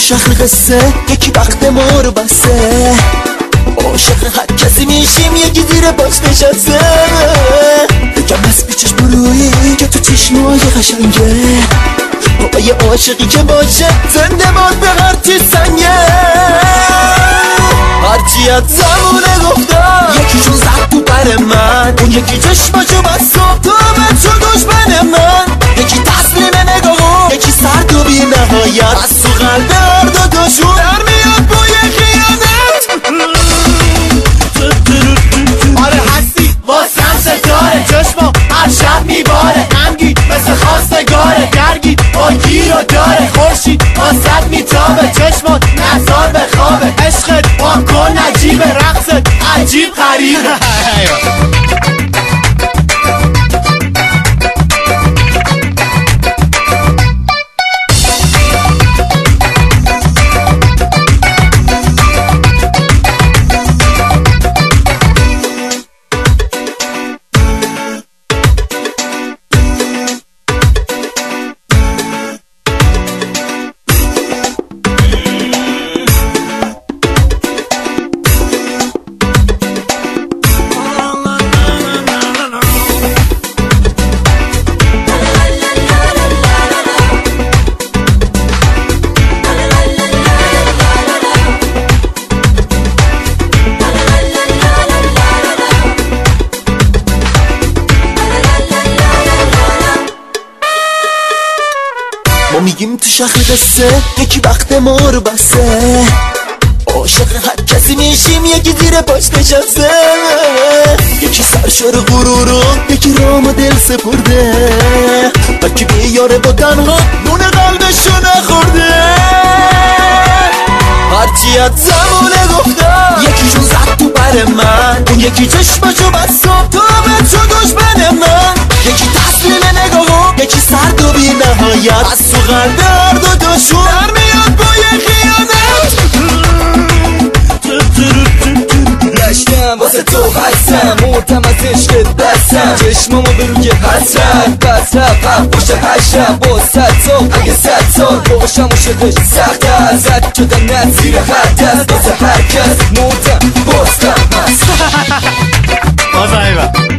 شهر قصه یکی وقت ما رو بسته، عاشق هر کسی میشیم یکی زیر باش نشسته. بگم از پیچش برویی که تو چشمای قشنگه، بابای عاشقی که باشه زنده باد به هر چی سنگه. هرچی از زمونه گفتم یکیشون زد تو بر من، اون یکی چشماشو بست و تو من شد دشمن من. یکی تسلیم نگاهو یکی سرد و بی نهایت، از تو قلب هر دوتاشون در میاد بوی خیانت. آره هستی واسم ستاره، چشما هر شب میباره، غمگین مثل خواستگاره، درگیر با گیر و داره، خورشید واسد میتابه، چشمات نزار به خوابه، عشقت با کن عجیبه، رقصت عجیب غریبه. ما میگیم تو شهر قصه یکی وقت ما رو بسته، عاشق هر کسی میشیم یکی زیر پاش نشسته. یکی سرشار غرورو یکی رام و دل سپرده، هرکی بیاره با تنها نون قلبشو نخورده. هرچی از زمونه گفتم یکیشون زد تو بر من، اون یکی چشمشو بست و تو من شد دشمن من. یکی تسلیم نگاهو یکی سرد و بی نهایت، از تو قلب هر دوتاشون در میاد بوی خیانت. گشتم واسه تو هستم، مرتم از عشقت بستم، چشمامو به روی حسرت بس رفت پشت هشتم. با 100 سال اگه 100 سال باشم عاشقش سخت است، زد شدم نزیر حد است واسه هر کس، مرتم باستم هست.